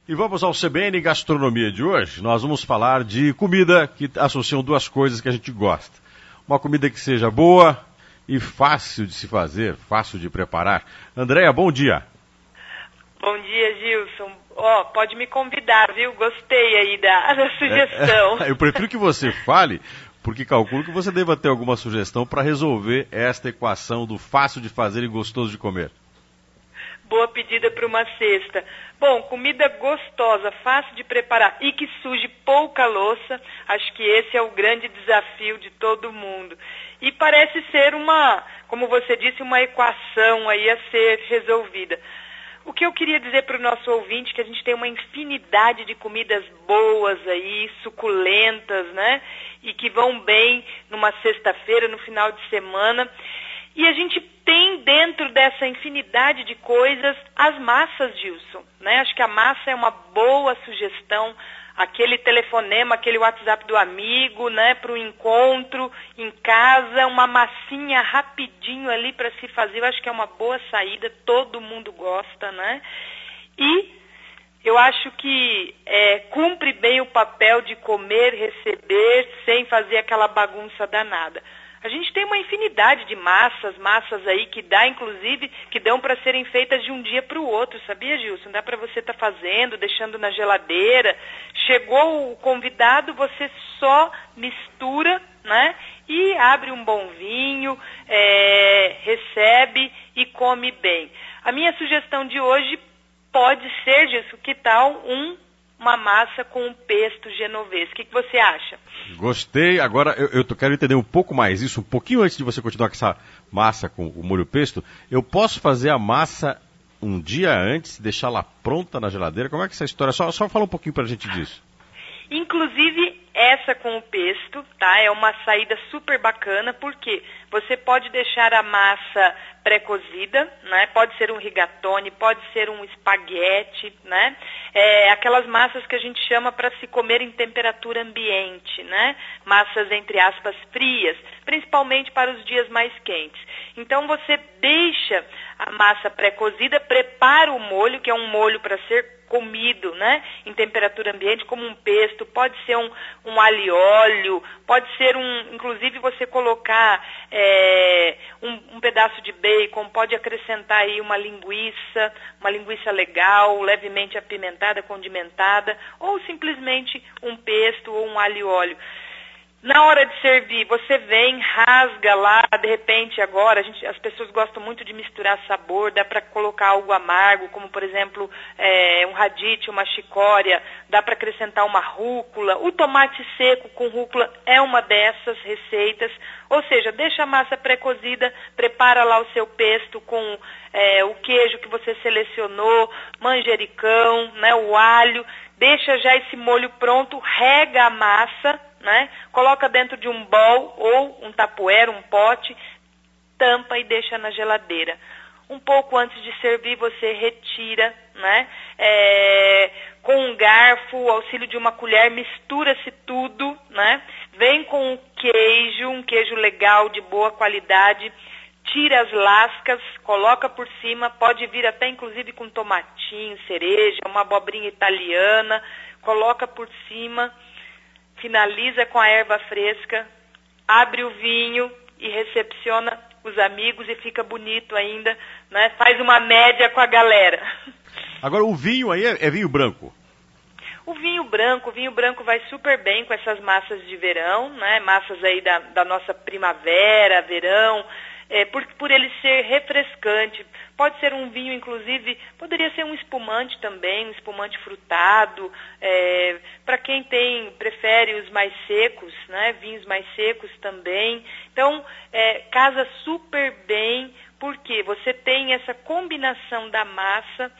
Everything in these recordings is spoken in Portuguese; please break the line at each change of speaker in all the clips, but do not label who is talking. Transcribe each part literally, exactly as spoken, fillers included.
E vamos ao C B N Gastronomia de hoje. Nós vamos falar de comida que associam duas coisas que a gente gosta. Uma comida que seja boa e fácil de se fazer, fácil de preparar. Andréia, bom dia.
Bom dia, Gilson. Ó, oh, pode me convidar, viu? Gostei aí da, da sugestão.
É, é, eu prefiro que você fale, porque calculo que você deva ter alguma sugestão para resolver esta equação do fácil de fazer e gostoso de comer.
Boa pedida para uma cesta. Bom, comida gostosa, fácil de preparar e que suje pouca louça, acho que esse é o grande desafio de todo mundo. E parece ser uma, como você disse, uma equação aí a ser resolvida. O que eu queria dizer para o nosso ouvinte é que a gente tem uma infinidade de comidas boas aí, suculentas, né? E que vão bem numa sexta-feira, no final de semana. E a gente tem dentro dessa infinidade de coisas as massas, Gilson, né? Acho que a massa é uma boa sugestão, aquele telefonema, aquele WhatsApp do amigo, né? Para o encontro em casa, uma massinha rapidinho ali para se fazer, eu acho que é uma boa saída, todo mundo gosta, né? E eu acho que é, cumpre bem o papel de comer, receber, sem fazer aquela bagunça danada. A gente tem uma infinidade de massas, massas aí que dá, inclusive, que dão para serem feitas de um dia para o outro, sabia, Gilson? Dá para você estar tá fazendo, deixando na geladeira. Chegou o convidado, você só mistura, né? E abre um bom vinho, é, recebe e come bem. A minha sugestão de hoje pode ser, Gilson, que tal um... uma massa com um pesto genovês. O que, que você acha?
Gostei. Agora, eu, eu quero entender um pouco mais isso. Um pouquinho antes de você continuar com essa massa com o molho pesto, eu posso fazer a massa um dia antes, deixá-la pronta na geladeira? Como é que é essa história? Só, só fala um pouquinho pra gente disso.
Inclusive, essa com o pesto, tá? É uma saída super bacana, porque você pode deixar a massa pré-cozida, né? Pode ser um rigatone, pode ser um espaguete, né? É, aquelas massas que a gente chama para se comer em temperatura ambiente, né? Massas, entre aspas, frias, principalmente para os dias mais quentes. Então, você deixa a massa pré-cozida, prepara o molho, que é um molho para ser comido, né, em temperatura ambiente, como um pesto, pode ser um, um alho e óleo, pode ser um, inclusive você colocar é, um, um pedaço de bacon, pode acrescentar aí uma linguiça, uma linguiça legal, levemente apimentada, condimentada, ou simplesmente um pesto ou um alho e óleo. Na hora de servir, você vem, rasga lá, de repente agora, a gente, as pessoas gostam muito de misturar sabor, dá para colocar algo amargo, como por exemplo é, um radite, uma chicória, dá para acrescentar uma rúcula, o tomate seco com rúcula é uma dessas receitas, ou seja, deixa a massa pré-cozida, prepara lá o seu pesto com é, o queijo que você selecionou, manjericão, né, o alho, deixa já esse molho pronto, rega a massa, né? Coloca dentro de um bowl ou um tapoer, um pote, tampa e deixa na geladeira. Um pouco antes de servir, você retira, né? É, com um garfo, o auxílio de uma colher, mistura-se tudo, né? Vem com um queijo, um queijo legal, de boa qualidade, tira as lascas, coloca por cima, pode vir até inclusive com tomatinho, cereja, uma abobrinha italiana, coloca por cima, finaliza com a erva fresca, abre o vinho e recepciona os amigos e fica bonito ainda, né? Faz uma média com a galera.
Agora, o vinho aí é, é vinho branco?
O vinho branco, o vinho branco vai super bem com essas massas de verão, né? Massas aí da, da nossa primavera, verão, é, por, por ele ser refrescante. Pode ser um vinho, inclusive, poderia ser um espumante também, um espumante frutado. É, para quem tem, prefere os mais secos, né? Vinhos mais secos também. Então, é, casa super bem, porque você tem essa combinação da massa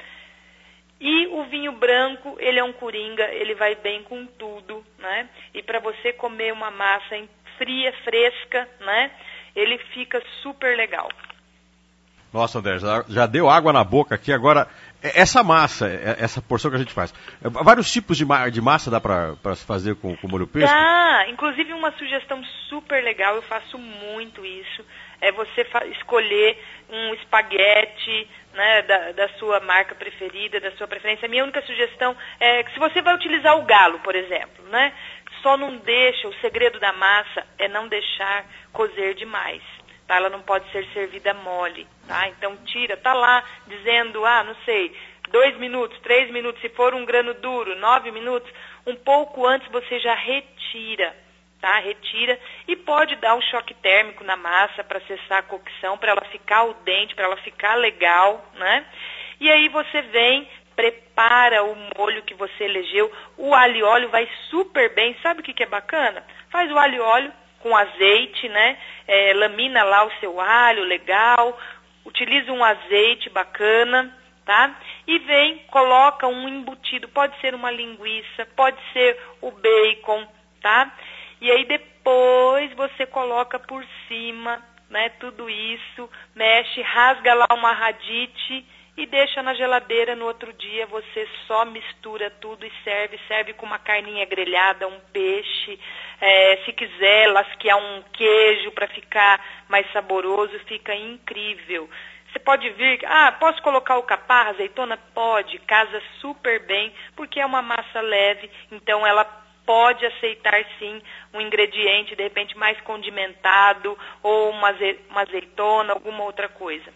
e o vinho branco, ele é um coringa, ele vai bem com tudo, né? E para você comer uma massa fria, fresca, né? Ele fica super legal.
Nossa, André, já, já deu água na boca aqui. Agora, Essa massa, essa porção que a gente faz, vários tipos de, ma de massa dá para se fazer com o molho pesto?
Dá, inclusive uma sugestão super legal, eu faço muito isso, é você escolher um espaguete, né, da, da sua marca preferida, da sua preferência. A minha única sugestão é que se você vai utilizar o galo, por exemplo, né, só não deixa, o segredo da massa é não deixar cozer demais. Tá? Ela não pode ser servida mole, tá? Então tira, tá lá dizendo, ah, não sei, dois minutos, três minutos, se for um grano duro, nove minutos, um pouco antes você já retira, tá? Retira e pode dar um choque térmico na massa para cessar a cocção, para ela ficar al dente, para ela ficar legal, né? E aí você vem, prepara o molho que você elegeu, o alho e óleo vai super bem, sabe o que que é bacana? Faz o alho e óleo com azeite, né? É, lamina lá o seu alho, legal. Utiliza um azeite bacana, tá? E vem, coloca um embutido. Pode ser uma linguiça, pode ser o bacon, tá? E aí depois você coloca por cima, né? Tudo isso, mexe, rasga lá uma radite e deixa na geladeira. No outro dia você só mistura tudo e serve, serve com uma carninha grelhada, um peixe, é, se quiser lasquear um queijo para ficar mais saboroso, fica incrível. Você pode vir, ah, posso colocar o caparra, azeitona? Pode, casa super bem, porque é uma massa leve, então ela pode aceitar sim um ingrediente de repente mais condimentado ou uma, aze uma azeitona, alguma outra coisa.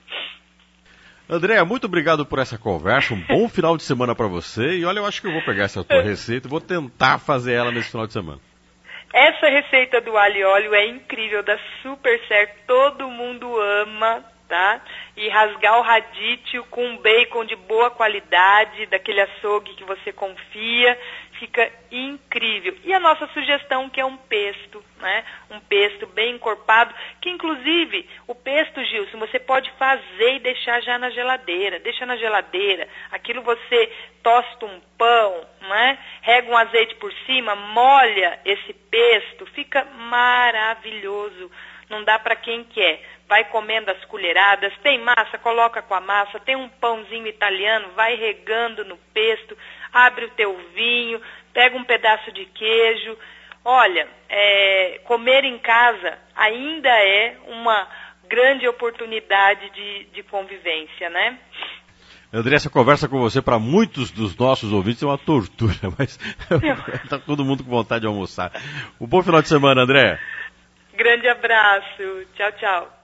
Andréa, muito obrigado por essa conversa, um bom final de semana para você. E olha, eu acho que eu vou pegar essa tua receita e vou tentar fazer ela nesse final de semana.
Essa receita do alho e óleo é incrível, dá super certo, todo mundo ama, tá? E rasgar o radício com um bacon de boa qualidade, daquele açougue que você confia, fica incrível. E a nossa sugestão que é um pesto, né? Um pesto bem encorpado, que inclusive o pesto, Gilson, você pode fazer e deixar já na geladeira. Deixa na geladeira, aquilo você tosta um pão, né? Rega um azeite por cima, molha esse pesto, fica maravilhoso. Não dá para quem quer. Vai comendo as colheradas, tem massa, coloca com a massa, tem um pãozinho italiano, vai regando no pesto, abre o teu vinho, pega um pedaço de queijo. Olha, é, comer em casa ainda é uma grande oportunidade de, de convivência, né?
André, essa conversa com você para muitos dos nossos ouvintes é uma tortura, mas está todo mundo com vontade de almoçar. Um bom final de semana, André.
Grande abraço. Tchau, tchau.